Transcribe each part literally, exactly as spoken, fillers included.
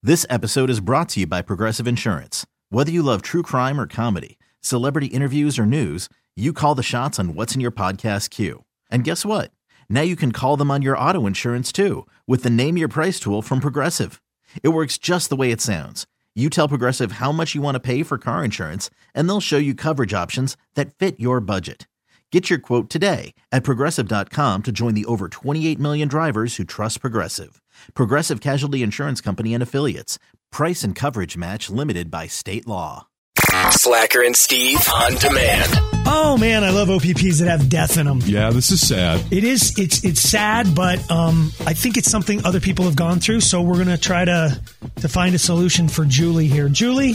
This episode is brought to you by Progressive Insurance. Whether you love true crime or comedy, celebrity interviews or news, you call the shots on what's in your podcast queue. And guess what? Now you can call them on your auto insurance too with the Name Your Price tool from Progressive. It works just the way it sounds. You tell Progressive how much you want to pay for car insurance, and they'll show you coverage options that fit your budget. Get your quote today at Progressive dot com to join the over twenty-eight million drivers who trust Progressive. Progressive Casualty Insurance Company and Affiliates. Price and coverage match limited by state law. Slacker and Steve on demand. Oh man, I love O P Ps that have death in them. Yeah, this is sad. It is. It's it's sad, but um, I think it's something other people have gone through. So we're gonna try to to find a solution for Julie here. Julie.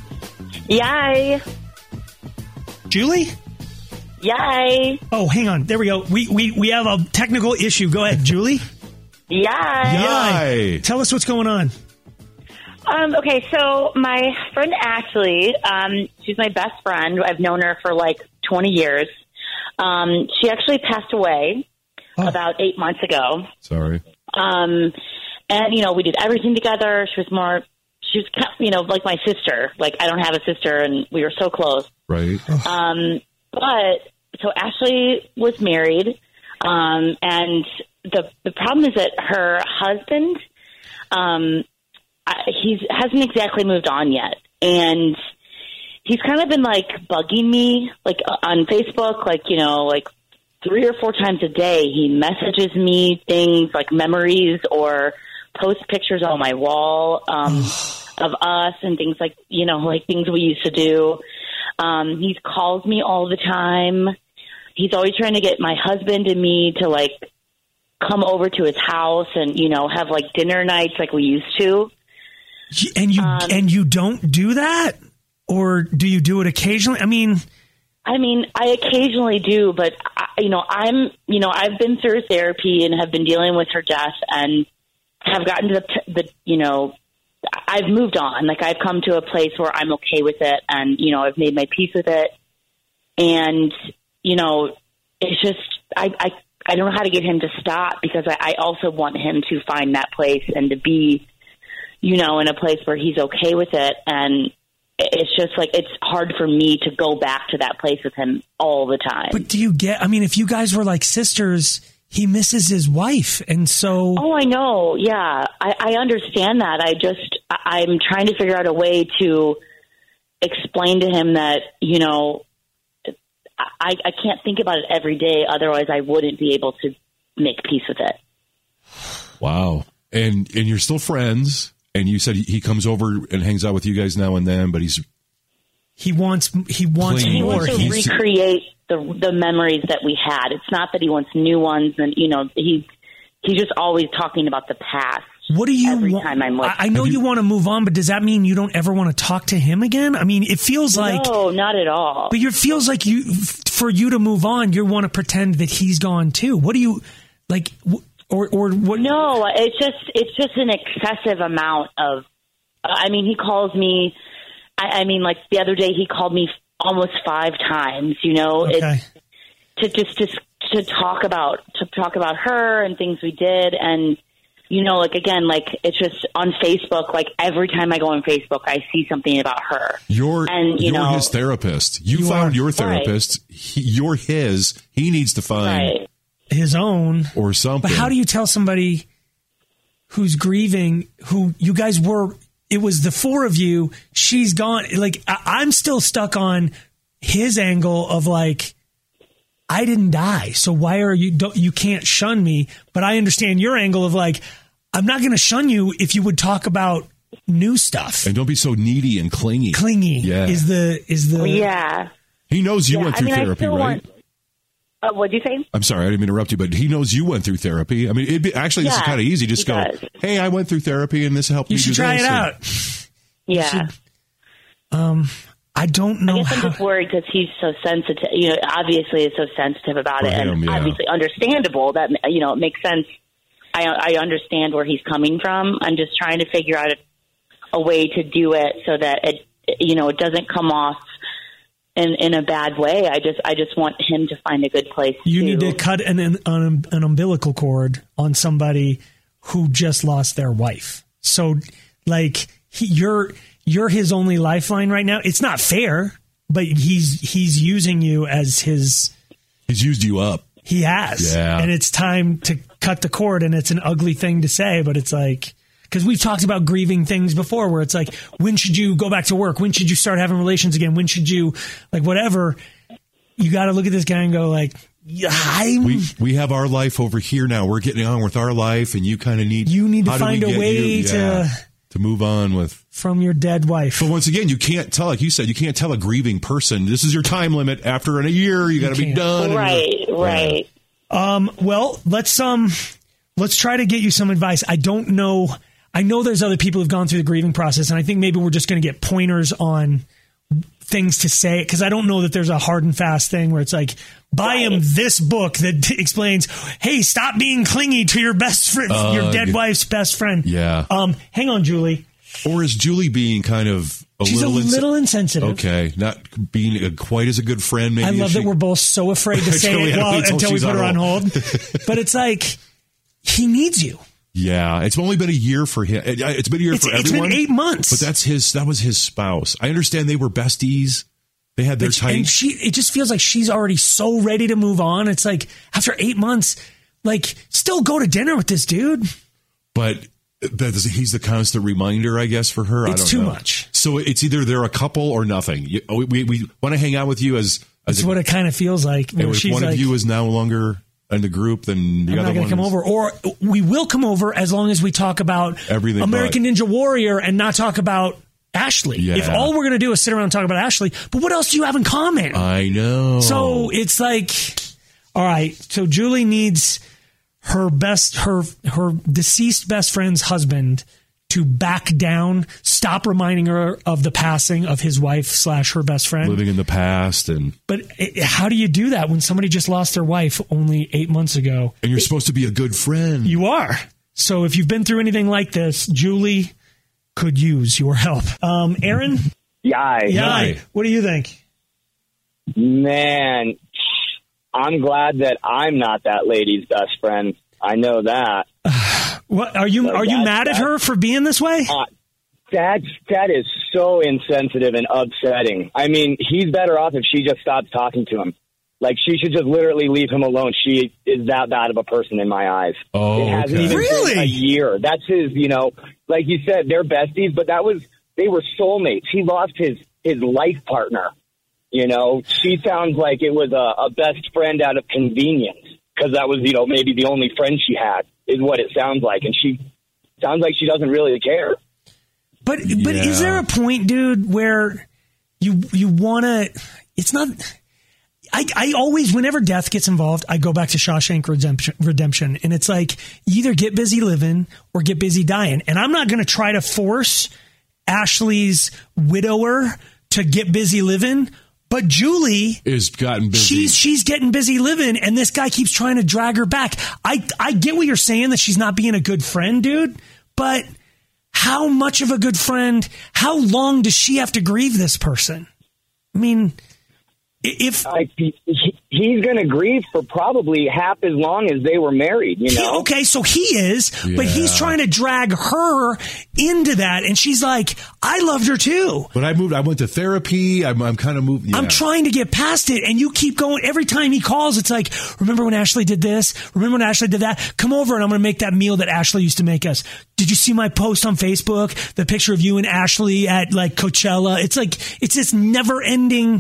Yay. Julie. Yay. Oh, hang on. There we go. We we we have a technical issue. Go ahead, Julie. Yay. Yay. Tell us what's going on. Um, okay, so my friend Ashley, um, she's my best friend. I've known her for like twenty years. Um, she actually passed away oh. about eight months ago. Sorry. Um, and, you know, we did everything together. She was more, she was, you know, like my sister. Like, I don't have a sister, and we were so close. Right. Um, but, so Ashley was married, um, and the the problem is that her husband, um, he hasn't exactly moved on yet, and he's kind of been like bugging me, like on Facebook, like, you know, like three or four times a day. He messages me things like memories or posts pictures on my wall um, of us and things like, you know, like things we used to do. Um, he calls me all the time. He's always trying to get my husband and me to like come over to his house and, you know, have like dinner nights like we used to. And you um, and you don't do that? Or do you do it occasionally? I mean, I mean, I occasionally do, but I, you know, I'm, you know, I've been through therapy and have been dealing with her death and have gotten to the, the, you know, I've moved on. Like, I've come to a place where I'm okay with it, and, you know, I've made my peace with it. And, you know, it's just, I, I, I don't know how to get him to stop, because I, I also want him to find that place and to be, you know, in a place where he's okay with it. And it's just like, it's hard for me to go back to that place with him all the time. But do you get, I mean, if you guys were like sisters, he misses his wife. And so. Oh, I know. Yeah. I, I understand that. I just, I, I'm trying to figure out a way to explain to him that, you know, I, I can't think about it every day. Otherwise I wouldn't be able to make peace with it. Wow. And, and you're still friends. And you said he comes over and hangs out with you guys now and then, but he's he wants he wants he more. wants to He's, recreate the the memories that we had. It's not that he wants new ones, and you know he he's just always talking about the past. What do you every wa- time I'm with? I, I know you, you want to move on, but does that mean you don't ever want to talk to him again? I mean, it feels like no, not at all. But it feels like you for you to move on, you want to pretend that he's gone too. What do you like? Or, or what? No, it's just it's just an excessive amount of. I mean, he calls me. I, I mean, like the other day, he called me almost five times. You know, okay. it's to just just to talk about to talk about her and things we did, and you know, like again, like it's just on Facebook. Like every time I go on Facebook, I see something about her. You're and you you're know, his therapist. You, you found are. your therapist. Right. He, you're his. He needs to find. Right. His own or something. But how do you tell somebody who's grieving, who you guys were, it was the four of you, she's gone. Like, I, I'm still stuck on his angle of like, I didn't die, so why are you, don't, you can't shun me. But I understand your angle of like, I'm not going to shun you if you would talk about new stuff. And don't be so needy and clingy. Clingy yeah. is the, is the. Yeah. He knows you yeah, went through I mean, therapy, right? Want- Uh, what'd you say? I'm sorry, I didn't mean to interrupt you, but he knows you went through therapy. I mean, it'd be, actually, this yeah, is kind of easy. Just go, does. hey, I went through therapy, and this helped you me do should try this. it And, out. Yeah. Should, um, I don't know. I guess I'm how, just worried because he's so sensitive. You know, obviously is so sensitive about For it, him, and yeah. obviously understandable. That you know, it makes sense. I I understand where he's coming from. I'm just trying to figure out a, a way to do it so that it, you know, it doesn't come off in in a bad way. I just I just want him to find a good place. You to, need to cut an, an an umbilical cord on somebody who just lost their wife. So Like he, you're you're his only lifeline right now. It's not fair, but he's he's using you as his. He's used you up. He has, yeah. And it's time to cut the cord. And it's an ugly thing to say, but it's like. Because we've talked about grieving things before where it's like, when should you go back to work? When should you start having relations again? When should you, like, whatever? You got to look at this guy and go, like, yeah, I'm, we we have our life over here now. We're getting on with our life, and you kind of need you need to how do find we a get way you- to yeah, to move on with from your dead wife. But once again, you can't tell, like you said, you can't tell a grieving person this is your time limit. After in a year, you got to be can't. done. Right, And- right. Um, well, let's um, let's try to get you some advice. I don't know. I know there's other people who've gone through the grieving process, and I think maybe we're just going to get pointers on things to say, because I don't know that there's a hard and fast thing where it's like, buy him this book that t- explains, hey, stop being clingy to your best friend, Uh, your dead yeah. wife's best friend. Yeah. Um, hang on, Julie. Or is Julie being kind of a She's little a little insen- insensitive. Okay, not being a, quite as a good friend. Maybe I love as that she- we're both so afraid to say Until we it have- while, until until we she's put on her on hold. hold. But it's like, he needs you. Yeah, it's only been a year for him. It- It's been a year It's, for it's everyone. been eight months. But that's his. That was his spouse. I understand they were besties. They had their But- tight. and she, it just feels like she's already so ready to move on. It's like after eight months, like still go to dinner with this dude. But that is, he's the constant reminder, I guess, for her. I It's don't too know. much. So it's either they're a couple or nothing. You, we we, we want to hang out with you as as That's a, what it kind of feels like. and Where if she's one like, of you is no longer in the group, then the I'm other not going one to come is- over, or we will come over as long as we talk about Everything American Ninja Warrior and not talk about Ashley. Yeah. If all we're going to do is sit around and talk about Ashley, but what else do you have in common? I know. So it's like, all right. So Julie needs her best, her her deceased best friend's husband to back down, stop reminding her of the passing of his wife slash her best friend. living in the past, and But it, how do you do that when somebody just lost their wife only eight months ago? and you're supposed to be a good friend. You are. So if you've been through anything like this, Julie could use your help. Um, Aaron? Yeah, Yeah. What do you think? man, I'm glad that I'm not that lady's best friend. I know that. What are you? So Are you that's- mad at that's- her for being this way? Uh, that's that is so insensitive and upsetting. I mean, he's better off if she just stops talking to him. Like, she should just literally leave him alone. She is that bad of a person in my eyes. Oh, it hasn't okay. even Really? been a year. That's his, you know, like you said, they're besties, but that was, they were soulmates. He lost his, his life partner. You know, she sounds like it was a, a best friend out of convenience, because that was, you know, maybe the only friend she had, is what it sounds like. And she sounds like she doesn't really care. But but is Yeah. there a point, dude, where you you want to? It's not. I, I always, whenever death gets involved, I go back to Shawshank Redemption, Redemption, and it's like either get busy living or get busy dying. And I'm not going to try to force Ashley's widower to get busy living, but Julie is gotten busy. She's she's getting busy living, and this guy keeps trying to drag her back. I I get what you're saying, that she's not being a good friend, dude. But how much of a good friend? How long does she have to grieve this person? I mean, if I, he, he's going to grieve for probably half as long as they were married, you he, know? okay, so he is, but he's Yeah. trying to drag her into that, and she's like, I loved her too. But I moved. I went to therapy. I'm, I'm kind of moving. Yeah. I'm trying to get past it, and you keep going. Every time he calls, it's like, remember when Ashley did this? Remember when Ashley did that? Come over, and I'm going to make that meal that Ashley used to make us. Did you see my post on Facebook? The picture of you and Ashley at like Coachella. It's like, it's this never ending.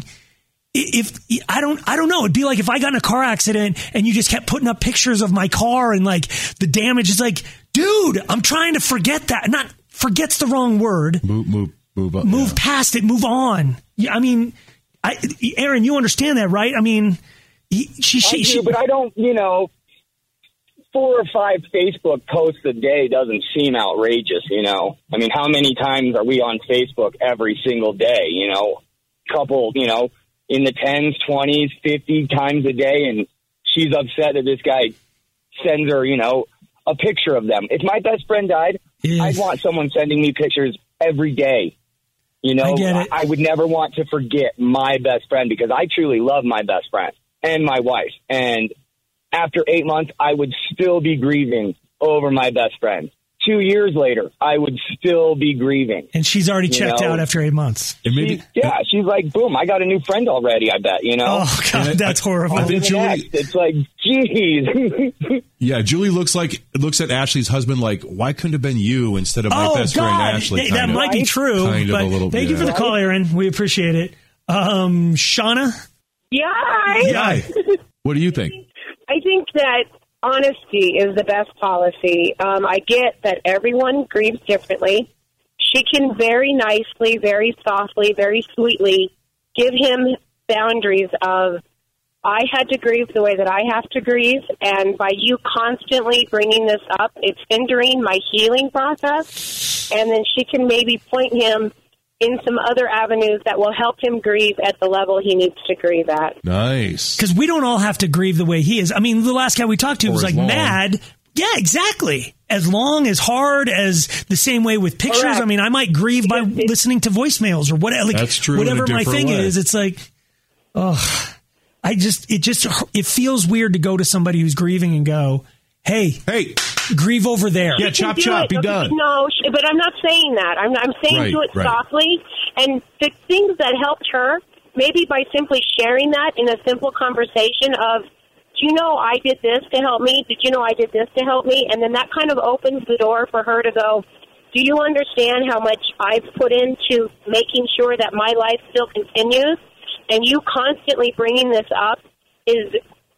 If I don't, I don't know. It'd be like if I got in a car accident and you just kept putting up pictures of my car and like the damage. It's like, dude, I'm trying to forget that. Not forget's the wrong word. move, move, move up. Move yeah. past it. Move on. Yeah, I mean, I, Aaron, you understand that, right? I mean, he, she, I she, do, she, but I don't, you know, four or five Facebook posts a day doesn't seem outrageous, you know? I mean, how many times are we on Facebook every single day, you know? Couple, you know, in the tens, twenties, fifty times a day, and she's upset that this guy sends her, you know, a picture of them. If my best friend died, Yeah. I'd want someone sending me pictures every day. You know, I get it. I would never want to forget my best friend, because I truly love my best friend and my wife. And after eight months, I would still be grieving over my best friend. two years later, I would still be grieving. And she's already You checked know? out after eight months. And maybe, She's- yeah, she's like, boom, I got a new friend already, I bet, you know? Oh, God, that's horrible. I think The Julie, next, it's like, geez. yeah, Julie looks like looks at Ashley's husband like, why couldn't it have been you instead of my Oh, best friend God. Ashley? Hey, kind that of. might be true, Kind of but a little- thank you for yeah. the call, Aaron. We appreciate it. Um, Shauna? Yeah. Hi. What do you think? I think that honesty is the best policy. Um, I get that everyone grieves differently. She can very nicely, very softly, very sweetly give him boundaries of, I had to grieve the way that I have to grieve, and by you constantly bringing this up, it's hindering my healing process. And then she can maybe point him in some other avenues that will help him grieve at the level he needs to grieve at. Nice. Because we don't all have to grieve the way he is. I mean, the last guy we talked to Or was as like long. mad. Yeah, exactly. As long, as hard, as the same way with pictures. Correct. I mean, I might grieve by listening to voicemails or whatever. Like, That's true in a whatever my different thing way. is, it's like, oh, I just, it just, it feels weird to go to somebody who's grieving and go, hey, Hey, grieve over there. yeah, chop do chop, it. be Okay, done. No, sh- but I'm not saying that. I'm, I'm saying Right, do it right. softly. And the things that helped her, maybe by simply sharing that in a simple conversation of, do you know I did this to help me? Did you know I did this to help me? And then that kind of opens the door for her to go, do you understand how much I've put into making sure that my life still continues? And you constantly bringing this up is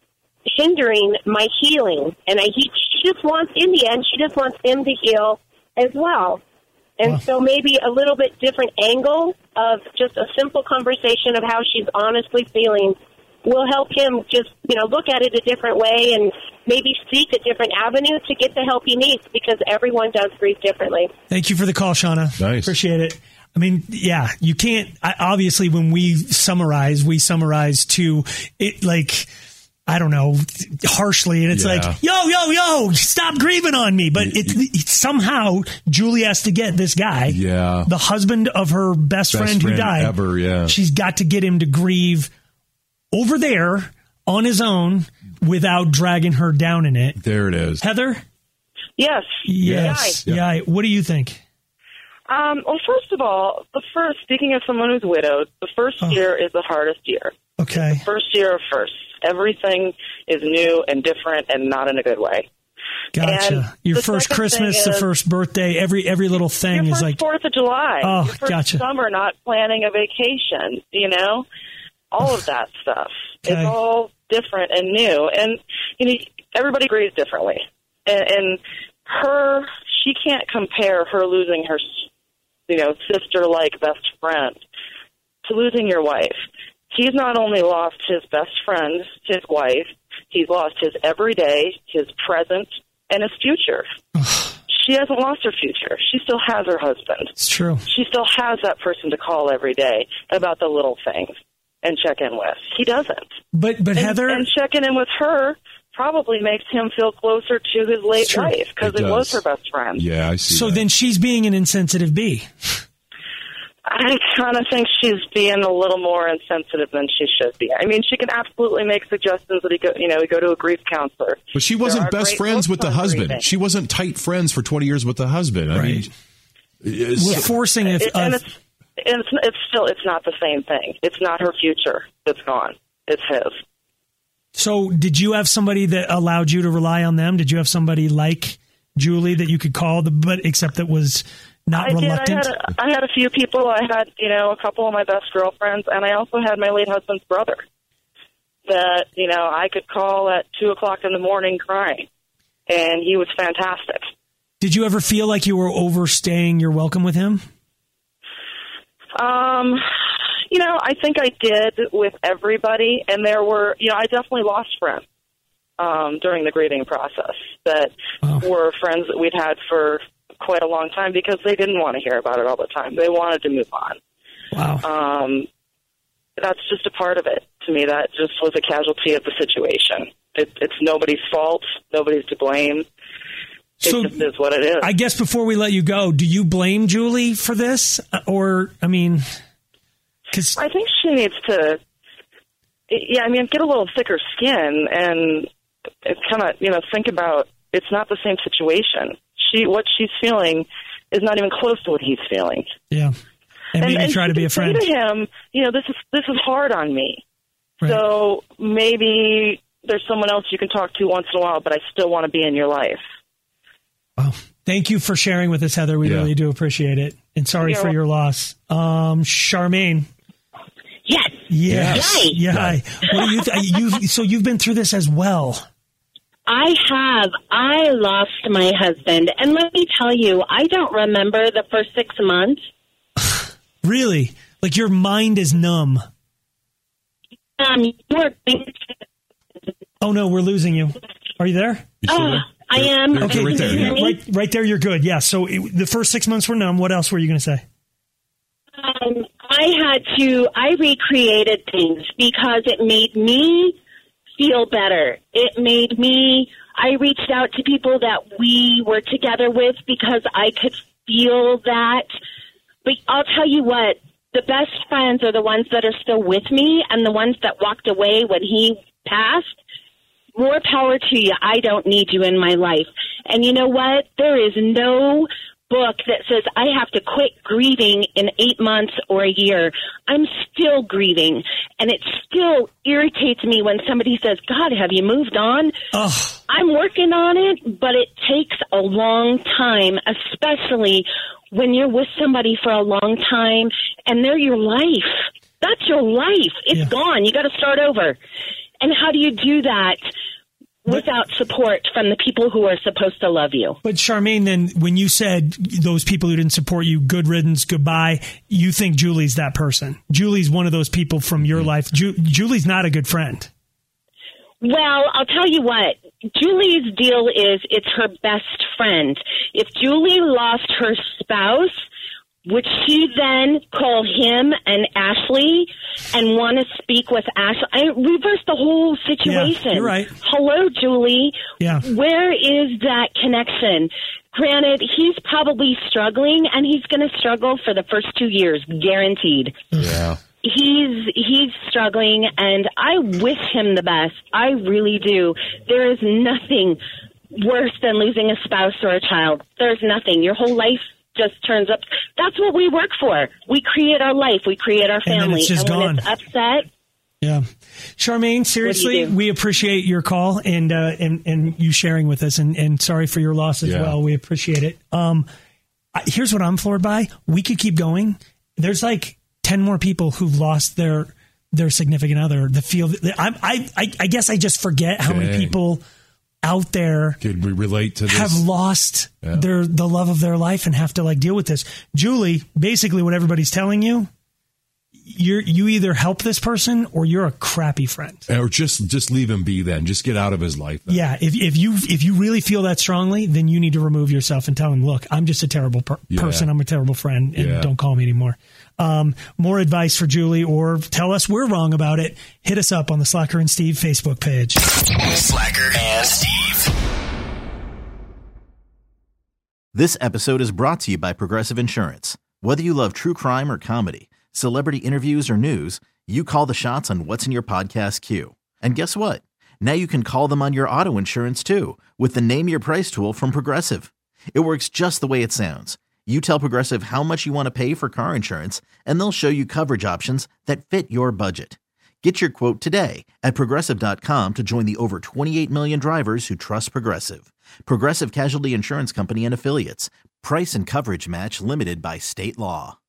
hindering my healing. And I, he, she just wants, in the end, she just wants him to heal as well. And Wow. so maybe a little bit different angle of just a simple conversation of how she's honestly feeling will help him just, you know, look at it a different way and maybe seek a different avenue to get the help he needs, because everyone does grieve differently. Thank you for the call, Shauna. Nice. Appreciate it. I mean, yeah, you can't, I, obviously when we summarize, we summarize to it like, I don't know, harshly. And it's Yeah. like, yo, yo, yo, stop grieving on me. But it, it, somehow Julie has to get this guy, Yeah. the husband of her best, Best friend, who friend died. ever, yeah. She's got to get him to grieve over there on his own without dragging her down in it. There it is. Heather? Yes. Yes. Yeah. Yeah. What do you think? Um, well, first of all, the first, speaking of someone who's widowed, the first Oh. year is the hardest year. Okay. First year of first. Everything is new and different and not in a good way. Gotcha. And Your the first second Christmas, thing the is- first birthday, every every little thing Your is first like, Fourth of July. Oh, Your first gotcha. summer, not planning a vacation, you know? All of that stuff. Okay. It's all different and new. And, you know, everybody grieves differently. And, and her, she can't compare her losing her, you know, sister-like best friend to losing your wife. He's not only lost his best friend, his wife, he's lost his everyday, his present, and his future. She hasn't lost her future. She still has her husband. it's true. She still has that person to call every day about the little things and check in with. He doesn't. But but And, Heather, and checking in with her probably makes him feel closer to his late It's true. wife because It it, was does. her best friend. Yeah, I see. so that. then she's being an insensitive bee. I kind of think she's being a little more insensitive than she should be. I mean, she can absolutely make suggestions that he go, you know, he go to a grief counselor. But she There wasn't are best great friends books with the on husband. grieving. She wasn't tight friends for twenty years with the husband. I mean, it's- We're forcing it. It- and it's and it's, it's still it's not the same thing. It's not her future that's gone. It's his. So did you have somebody that allowed you to rely on them? Did you have somebody like Julie that you could call, the, but except that was not I reluctant? did. I had, a, I had a few people. I had, you know, a couple of my best girlfriends, and I also had my late husband's brother that, you know, I could call at two o'clock in the morning crying, and he was fantastic. Did you ever feel like you were overstaying your welcome with him? Um, you know, I think I did with everybody, and there were, you know, I definitely lost friends um, during the grieving process that Wow. were friends that we'd had for quite a long time because they didn't want to hear about it all the time. They wanted to move on. Wow. Um, that's just a part of it. To me, that just was a casualty of the situation. It, it's nobody's fault. Nobody's to blame. It So just is what it is. I guess before we let you go, do you blame Julie for this? Or, I mean, because I think she needs to, yeah, I mean, get a little thicker skin and it's kind of, you know, think about it's not the same situation. she what she's feeling is not even close to what he's feeling. Yeah. And maybe and try to be a friend. Say to him, you know, this is this is hard on me. Right. So maybe there's someone else you can talk to once in a while, but I still want to be in your life. Wow. Thank you for sharing with us, Heather. We Yeah. really do appreciate it. And sorry You're for your loss. Um, Charmaine. Yes. Yes. Hi. Yeah. Hi. What do you th- you so you've been through this as well. I have. I lost my husband. And let me tell you, I don't remember the first six months. Really? Like your mind is numb. Um, you were Oh no, we're losing you. Are you there? You still Oh, there? I am. There- Okay, right there. Can you Yeah. hear me? right, right there. You're good. Yeah. So it, the first six months were numb. What else were you going to say? Um, I had to, I recreated things because it made me feel better. It made me, I reached out to people that we were together with because I could feel that. But I'll tell you what, the best friends are the ones that are still with me, and the ones that walked away when he passed. More power to you. I don't need you in my life. And you know what? There is no book that says I have to quit grieving in eight months or a year. I'm still grieving, and it still irritates me when somebody says, God, have you moved on? Oh, I'm working on it, but it takes a long time, especially when you're with somebody for a long time and they're your life. That's your life. It's Yeah. gone. You got to start over. And how do you do that without support from the people who are supposed to love you? but Charmaine, then when you said those people who didn't support you, good riddance, goodbye, you think Julie's that person. Julie's one of those people from your life. Ju- Julie's not a good friend. Well, I'll tell you what. Julie's deal is it's her best friend. If Julie lost her spouse, would she then call him and Ashley and want to speak with Ashley? I reverse the whole situation. Yeah, you're right. Hello, Julie. Yeah. Where is that connection? Granted, he's probably struggling, and he's going to struggle for the first two years, guaranteed. Yeah. He's he's struggling, and I wish him the best. I really do. There is nothing worse than losing a spouse or a child. There's nothing. Your whole life just turns up. That's what we work for. We create our life. We create our And then family. it's just and when gone. it's upset, Yeah. Charmaine, seriously, do? we appreciate your call and, uh, and, and you sharing with us, and, and sorry for your loss as Yeah. well. We appreciate it. Um, I- here's what I'm floored by. We could keep going. There's like ten more people who've lost their, their significant other. The feel I, I, I, I guess I just forget how many Dang. people out there Could we relate to this? have lost Yeah. their, the love of their life and have to like deal with this. Julie, basically what everybody's telling you, you're, you either help this person or you're a crappy friend. Or just just leave him be then. Just get out of his life then. Yeah, if if you if you really feel that strongly, then you need to remove yourself and tell him, look, I'm just a terrible per- Yeah. person. I'm a terrible friend, and Yeah. don't call me anymore. Um, more advice for Julie, or tell us we're wrong about it. Hit us up on the Slacker and Steve Facebook page. Slacker and Steve. This episode is brought to you by Progressive Insurance. Whether you love true crime or comedy, celebrity interviews or news, you call the shots on what's in your podcast queue. And guess what? Now you can call them on your auto insurance too with the Name Your Price tool from Progressive. It works just the way it sounds. You tell Progressive how much you want to pay for car insurance, and they'll show you coverage options that fit your budget. Get your quote today at Progressive dot com to join the over twenty-eight million drivers who trust Progressive. Progressive Casualty Insurance Company and Affiliates. Price and coverage match limited by state law.